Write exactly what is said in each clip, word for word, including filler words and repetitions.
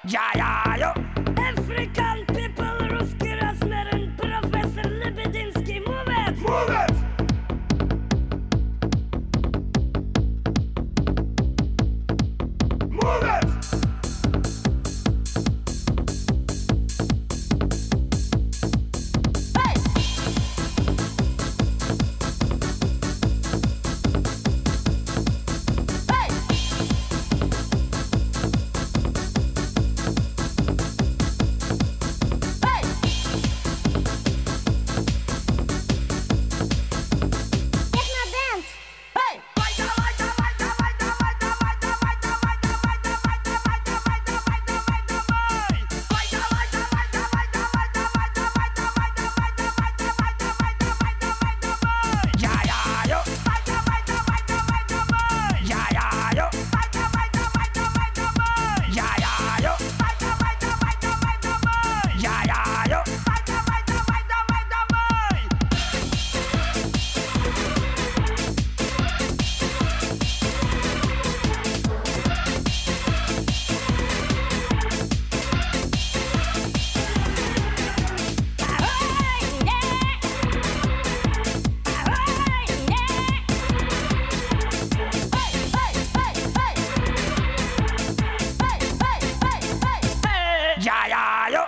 Ja, ja, jo. African people, русский размерен, профессор Лебединский, move it! Move it! Move it! Hey! Hey! Hey! Techno-dance! Hey! Ja, ja, jo. Ja, ja, jo. Ja, ja, jo. Ja, ja, jo. Ja, ja, jo.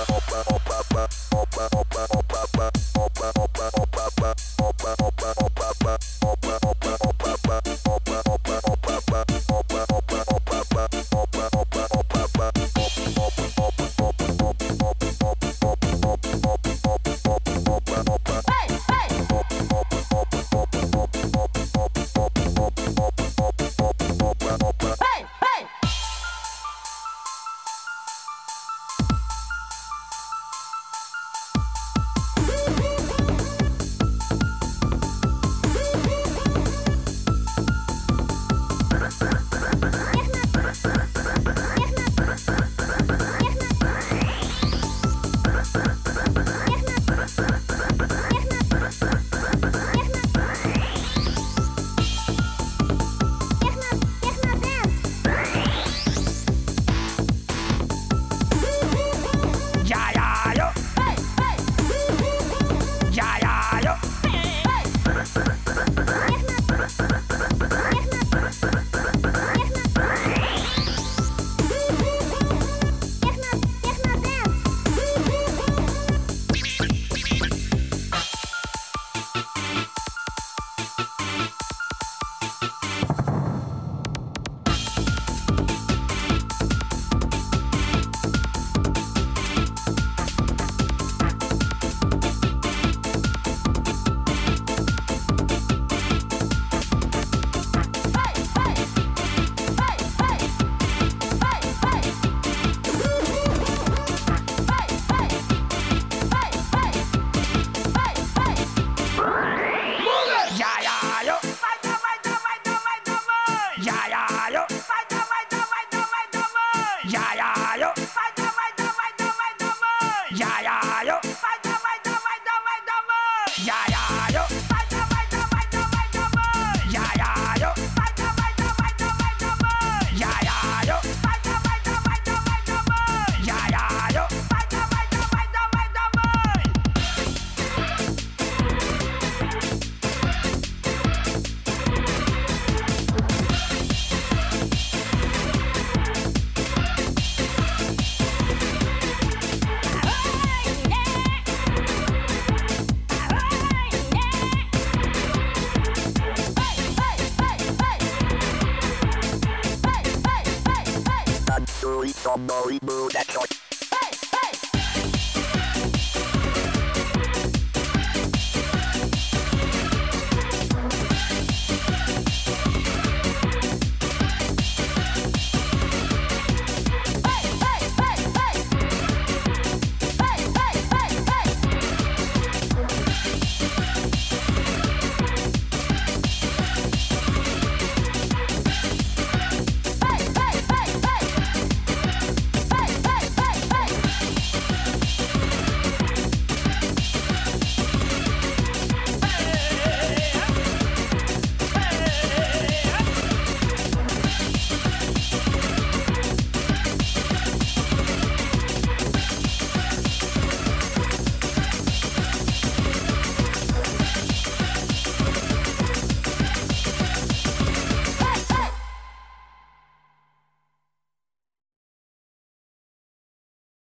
Ja, ja, jo. Ja, ja, jo. Ja, ja, jo. Ja, ja, jo. Ja, ja, jo. Ja, ja, jo. Ja, ja, jo. Ja, ja, jo. Ja, ja, jo. Ja, ja, jo. Somebody move that joint.